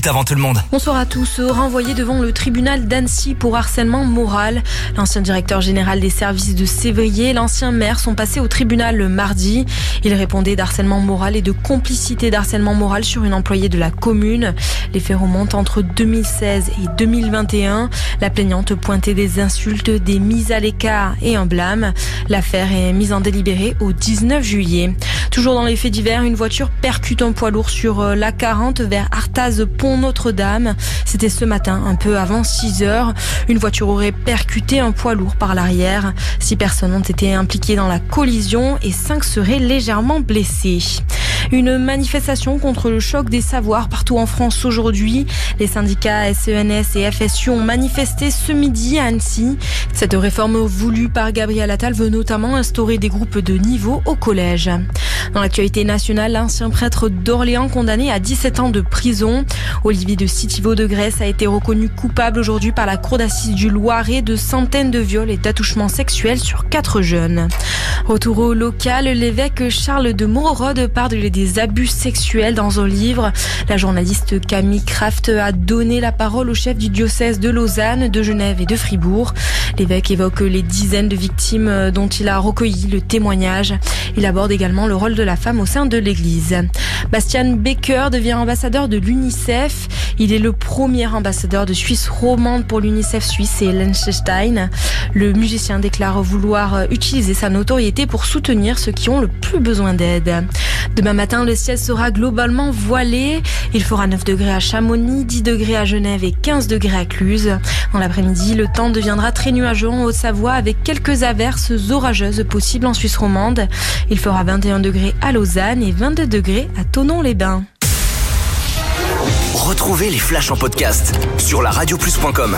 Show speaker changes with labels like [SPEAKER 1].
[SPEAKER 1] minutes avant tout le monde.
[SPEAKER 2] Bonsoir à tous. Renvoyé devant le tribunal d'Annecy pour harcèlement moral. L'ancien directeur général des services de Sévrier et l'ancien maire sont passés au tribunal le mardi. Ils répondaient d'harcèlement moral et de complicité d'harcèlement moral sur une employée de la commune. Les faits remontent entre 2016 et 2021. La plaignante pointait des insultes, des mises à l'écart et un blâme. L'affaire est mise en délibéré au 19 juillet. Toujours dans les faits divers, une voiture percute un poids lourd sur l'A40 vers Artaz-Pont-Notre-Dame. C'était ce matin, un peu avant 6 heures. Une voiture aurait percuté un poids lourd par l'arrière. 6 personnes ont été impliquées dans la collision et 5 seraient légèrement blessées. Une manifestation contre le choc des savoirs partout en France aujourd'hui. Les syndicats SENS et FSU ont manifesté ce midi à Annecy. Cette réforme voulue par Gabriel Attal veut notamment instaurer des groupes de niveau au collège. Dans l'actualité nationale, l'ancien prêtre d'Orléans condamné à 17 ans de prison. Olivier de Sitivo de Grèce a été reconnu coupable aujourd'hui par la cour d'assises du Loiret de centaines de viols et d'attouchements sexuels sur 4 jeunes. Retour au local, l'évêque Charles de Mororode parle des abus sexuels dans un livre. La journaliste Camille Kraft a donné la parole au chef du diocèse de Lausanne, de Genève et de Fribourg. L'évêque évoque les dizaines de victimes dont il a recueilli le témoignage. Il aborde également le rôle de la femme au sein de l'Église. Bastian Becker devient ambassadeur de l'UNICEF. Il est le premier ambassadeur de Suisse romande pour l'UNICEF Suisse et Liechtenstein. Le musicien déclare vouloir utiliser sa notoriété pour soutenir ceux qui ont le plus besoin d'aide. Demain matin, le ciel sera globalement voilé. Il fera 9 degrés à Chamonix, 10 degrés à Genève et 15 degrés à Cluse. Dans l'après-midi, le temps deviendra très nuageux en Haute-Savoie avec quelques averses orageuses possibles en Suisse romande. Il fera 21 degrés à Lausanne et 22 degrés à Thonon-les-Bains.
[SPEAKER 1] Retrouvez les flashs en podcast sur laradioplus.com.